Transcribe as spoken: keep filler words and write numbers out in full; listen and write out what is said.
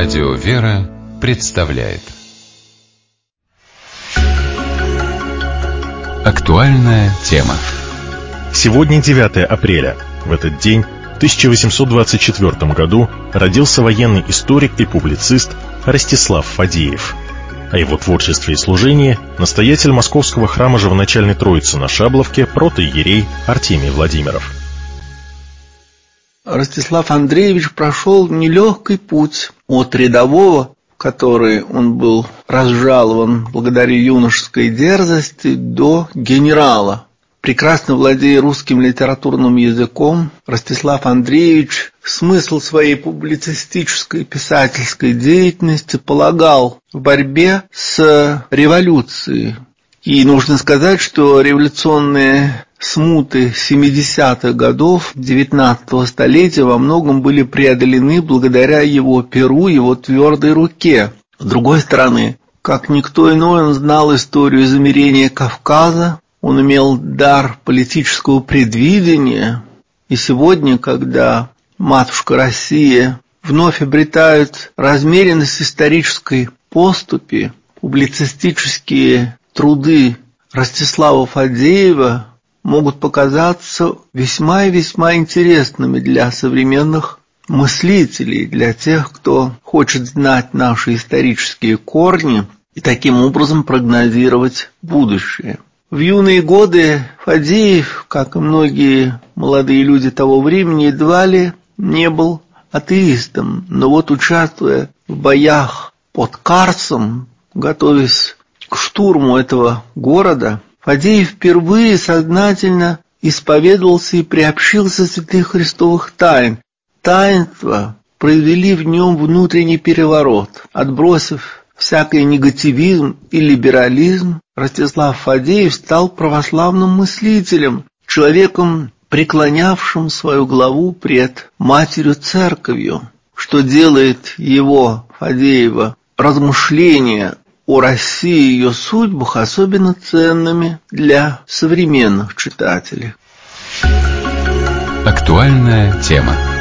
Радио «Вера» представляет актуальная тема. Сегодня девятое апреля. В этот день, в тысяча восемьсот двадцать четвёртом году, родился военный историк и публицист Ростислав Фадеев. О его творчестве и служении настоятель Московского храма Живоначальной Троицы на Шабловке протоиерей Артемий Владимиров. Ростислав Андреевич прошел нелегкий путь от рядового, в который он был разжалован благодаря юношеской дерзости, до генерала. Прекрасно владея русским литературным языком, Ростислав Андреевич смысл своей публицистической писательской деятельности полагал в борьбе с революцией. И нужно сказать, что революционные смуты семидесятых годов девятнадцатого столетия во многом были преодолены благодаря его перу, его твердой руке. С другой стороны, как никто иной, он знал историю замирения Кавказа, он имел дар политического предвидения. И сегодня, когда матушка Россия вновь обретает размеренность исторической поступи, публицистические труды Ростислава Фадеева могут показаться весьма и весьма интересными для современных мыслителей, для тех, кто хочет знать наши исторические корни и таким образом прогнозировать будущее. В юные годы Фадеев, как и многие молодые люди того времени, едва ли не был атеистом, но вот, участвуя в боях под Карсом, готовясь к штурму этого города, Фадеев впервые сознательно исповедовался и приобщился святых христовых тайн. Таинства произвели в нем внутренний переворот. Отбросив всякий негативизм и либерализм, Ростислав Фадеев стал православным мыслителем, человеком, преклонявшим свою главу пред Матерью Церковью, что делает его, Фадеева, размышления о России и ее судьбах особенно ценными для современных читателей. Актуальная тема.